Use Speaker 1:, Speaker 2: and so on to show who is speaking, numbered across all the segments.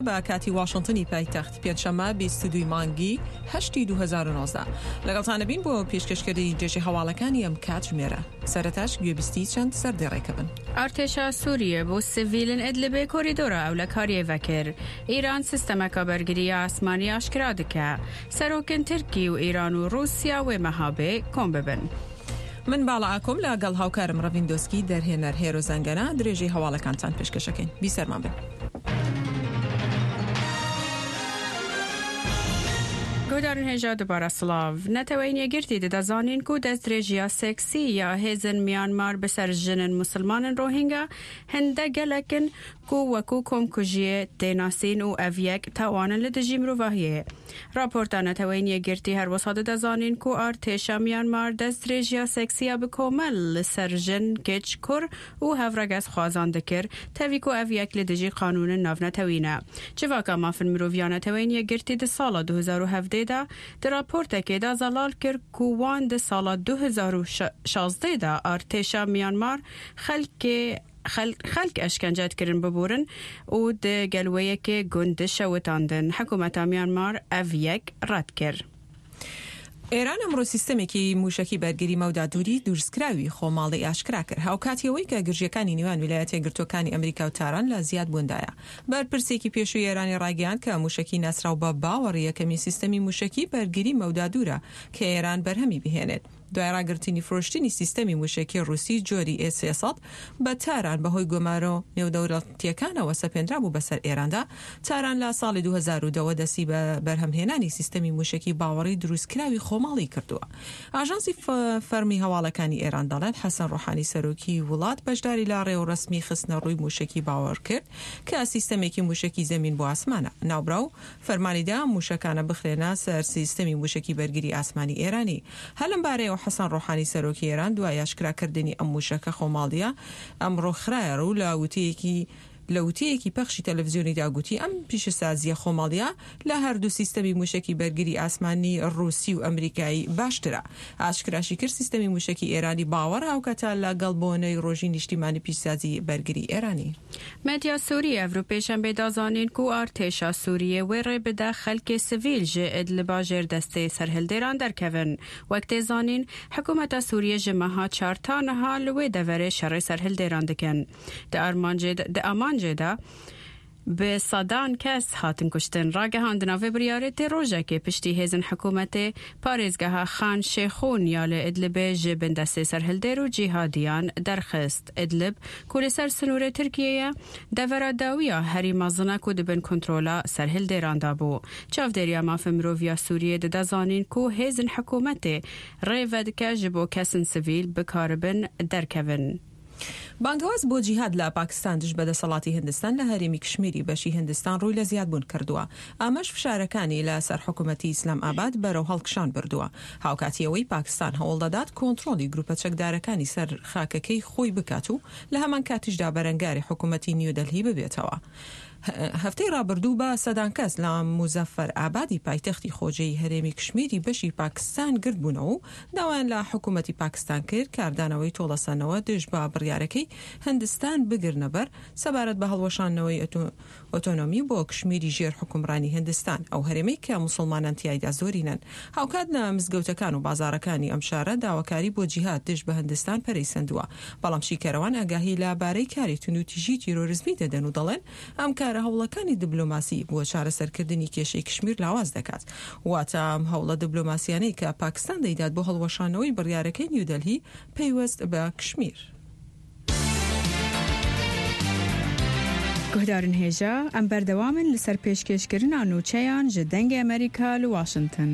Speaker 1: با کاتی واشنطنی پایتەخت پێنجشەممە 22 مانگی 8 2019 لەگەڵتانە بین بۆ پێشکەشکردنی درێژی هەواڵەکانی ئەم کات ژمێرە سەرەتاش گوێبیستی چەند سەردێڕێکە بن.
Speaker 2: ئارتێشا سووریە بۆ سڤیلن ئیدلیبێ کۆریدۆرە ئەو لە کاریێڤە کرد. ئیران سیستەمەکە بەرگریە ئاسمانی ئاشکرا دکە. سەرۆکن ترکی و ئیران و رووسیا وێ مەهابێ کۆم ببن.
Speaker 1: من باڵا ئاکۆم لەگەڵ هاوکارم ڕەڤیندۆسکی دەرهێنەر هێرۆ زەنگەنە درێژی هەواڵەکانتان پێشکەشەکەین. بیسەرمان بن.
Speaker 2: گۆدارن هێژا دوبارە سڵاو نەتەوەی یەکگرتی دەدەزانین و دەست درێژیە سێکسی یا هێزن میانمار بەسەر ژنن مسلمانن ڕۆهینگە هەندە گەلەکن و وەکو کۆمکوژیە تێناسین و ئەڤیەک تاوانن لە دژی مرۆڤاهیە. راپۆرتە نەتەوەی یەکگرتی هەروەسا دەدەزانین و ئارتێشا میانمار دەست درێژیە سێکسیە بکۆمەل لەسەر ژن کچ کوڕ و هەڤڕەگەز خوازان دەکرد تەڤیک و ئەڤیەک لە دژی قانونن ناونەتەوینە. چڤاکە مافن مرۆڤیانەتەوەی یەکگرتی دە ساڵە 2017 دا راپۆرتێکێدا زەلال کرد کووان دە ساڵە 2016 دا ئارتێشا میانمار خەلک ئەشکەنجەت کردن ببورن و دە گەلوەیەکێ گوندە شەوتاندن حکوومەتە میانمار ئەڤیەک ڕەت کرد.
Speaker 1: ئێران ئەمڕۆ سیستەمێکی موشەکی بەرگری مەودادووری دروستکراوی خۆماڵی ئاشکرا کرد هاوکاتیەوەی کە گرژیەکانی نێوان ویلایەتە یەکگرتووەکانی ئەمریکا و تاران لە زیاد بووندایە. بەرپرسێکی پێشووی ئێرانی ڕاگەیاند کە موشەکی ناسراو بە باوەڕی یەکەمی سیستەمی موشەکی بەرگری مەودادوورە کە ئێران بەرهەمی بهێنێت. دوای ڕاگررتنی فرۆشتنی سیستەمی موشەکی ڕووسی جۆری A300 بە تاران بەهۆی گۆمارۆ نێودەوڵەتیەکانەوە سەپێنرا بوو بەسەر ئێراندا. تاران لە ساڵی 2010 دەستی بە بەرهەمهێنانی سیستەمی موشەکی باوەڕی دروستکراوی خۆماڵی کردووە. ئاژانسی فەرمی هەواڵەکانی ئێران دەڵێن حەسەن ڕۆحانی سەرۆکی وڵات بەشداری لە ڕێوەڕەسمی خستنە ڕووی موشەکی باوەڕ کرد کە سیستەمێکی موشەکی زەمین بۆ ئاسمانە. ناوبراو فەرمانیدا موشەکانە بخرێنە سەر سیستەمی موشەکی بەرگری ئاسمانی ئێرانی. هەلم بارەیە حەسەن ڕۆحانی سەرۆکی ئێران دوای ئاشکراکردنی ئەم موشەکە خۆماڵیە ئەمڕۆ خرایە ڕوو لە وتەیەکی پەخشی تەلەڤیزیۆنی داگوتی ئەم پیشەسازیە خۆماڵیە لە هەردوو سیستەمی موشەکی بەرگری ئاسمانی ڕووسی و ئەمریکایی باشترە. ئاشکراشی کرد سیستەمی موشەکی ئێرانی باوەڕ هاوکەتە لەگەڵ بۆنەی ڕۆژی نیشتیمانی پیشسازی بەرگری ئێرانی.
Speaker 2: مەدیا سووری ئەڤروپێشان بێدازانین و ئارتێشا سووریە وێ ڕێ بدە خەلکی سڤیل ژێ ئیدلب باژێر دەستەی سەرهەڵدێران دەرکەون. وەک تێزانین حکوومەتە سووریە ژمەها چارتانەها لەوێ دەڤەرێ شەڕی سەرهەڵدێران دەکەن. ئەمانجێدا به سادان کەس هاتن کوشتن ڕاگەهاندنا وێ بریارێتێ ڕۆژێکێ پشتی هێزن حکوومەتێ پارێزگەها خان شێخۆن یا لە ئیدلبێ ژێ بندەستێ سەرهەڵدێر و جیهادیان دەرخست. ئیدلب کولی سەر سنوورێ ترکیەیە دەڤەرە داویە هەری مەزنە و دبن کۆنترۆلا سەرهەڵدێراندا بوو. چاودێریە مافە مرۆڤیا سووریە دەدەزانین و هێزن حکوومەتێ ڕێڤە دکە ji بۆ کەسن سڤیل بکاربن دەرکەون.
Speaker 1: بانگواز بۆ جیهاد لە پاکستان دژ بەدەسەڵاتی هندستان لە هەرێمی کشمیری بەشی هندستان ڕووی لە زیادبوون کردووە. ئامەش فشارەکانی لە سەر حکوومەتی ئیسلام ئاباد بەرەو هەڵکشان بردووە. هاوکاتیەوەی پاکستان هەوڵ دەدات کۆنتڕۆلی گروپە چەکدارەکانی سەر خاکەکەی خۆی بکات و لە هەمان کاتیشدا بەرەنگاری حکوومەتی نیودەلهی ببێتەوە. هەفتەی ڕابردوو بە سەدان کەس لە موزەفەر ئابادی پایتەختی خۆجەی هەرێمی کشمیری بەشی پاکستان گرت بوونەوە و داوایان لە حکوومەتی پاکستان کرد کاردانەوەی تۆڵەسەنەوە دژ بە بڕیارەکەی هندستان بگرنە بەر سەبارەت بە هەڵوەشانەوەی ئۆتۆنۆمی بۆ کشمیری ژێر حکومڕانی هندستان ئەو هەرێمەی کە موسڵمانان تیایدا زۆرینن. هاوکات لە مزگەوتەکان و بازارەکانی ئەم شارە داواکاری بۆ جیهاد دژ بە هندستان پەرەیسەندووە. بەڵام شیکەرەوان ئاگاهی لەبارەی کاری تونوتیژی تیرۆریزمی دەدەن و دەڵێن ئەم کارە هەوڵەکانی دیبلۆماسی بۆ چارەسەرکردنی کێشەی کشمیر لاواز دەکات. واتە ئەم هەوڵە دیبلۆماسیانەی کە پاکستان دەیدات بۆ هەڵوەشانەوەی بڕیارەکەی نیودەلهی پەیوەست بە کشمیر.
Speaker 2: گۆدارن هێژا ئەم بەردەوامن لەسەر پێشکەشکردنا نوچەیان ji dengê ئەمریکا li Washington.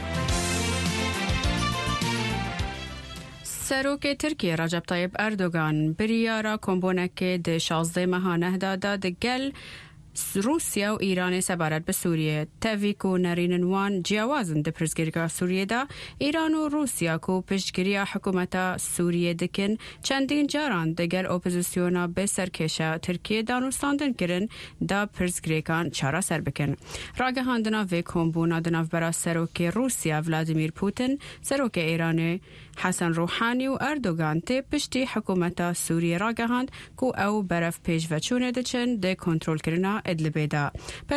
Speaker 2: سەرۆکێ ترکیە ڕەجەب تایب ئەردۆگان بریارە کۆمبۆنەکێ دە 16 مەها نەهدادا دەگەل رووسیا و ئیرانی سەبارەت بە سووریە تەڤیک و نەرینن وان جیاوازن دە پرزگیرگا سووریەدا ئیران و رووسیا و پشتگیریە حکوومەتە سووریە دکن چەندین جاران دەگەر ئۆپۆزیسیۆنا بە سەرکێشە ترکیە دانوستاندن کردن دا پرزگرێکان چارە سەر بکەن. ڕاگەهاندنا vê کۆمبوونا دناوبەرە سەرۆکێ رووسیا ڤلادیمیر پوتین سەرۆکێ ئێرانێ حەسەن ڕۆحانی و ئەردۆگان تێ پشتی حکوومەتە سووریە ڕاگەهاند و ئەو بەرەف پێشڤەچوونێ دەچن دە کۆنترۆلکردنا ئەدلبێدا